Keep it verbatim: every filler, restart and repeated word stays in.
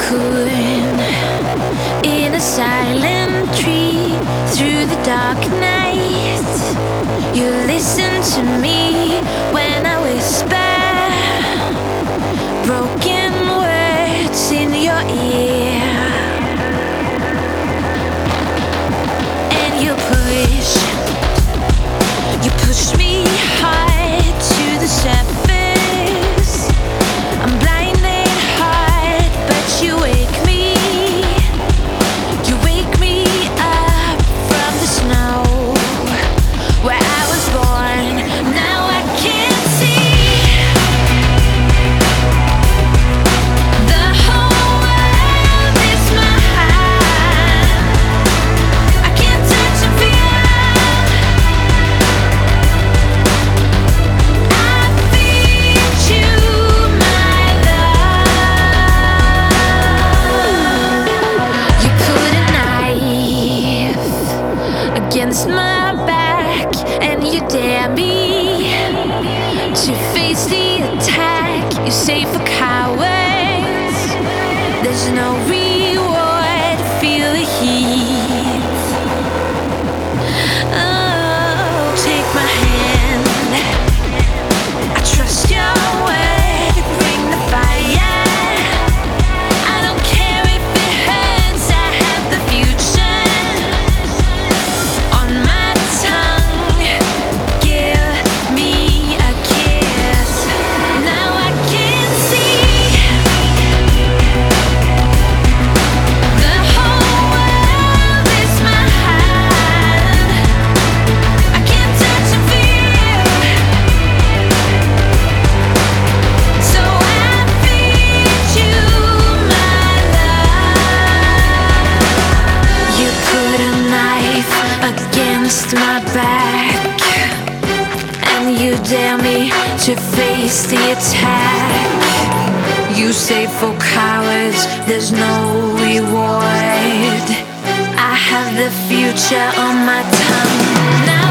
cocoon in a silent tree through the dark night. You listen to me when I whisper broken words in your ear, and you push, you push me hard to the surface. I'm blinded hard, but you wake me, you wake me up from the snow where I was born. Now I can see the whole world is mine. I can't touch and feel. I feed you my love. You put a knife against my back and you dare me to face the attack. You say for cowards there's no reward. Feel the heat. Oh, take my hand. I trust your word. Bring the fire. I don't care if it hurts. I have the future on my tongue. Give me a kiss. Now I can see the whole world is mine. I can't touch and feel, so I feed you my love. You put a knife against my back and you dare me to face the attack. You say for cowards there's no reward. I have the future on my tongue. Now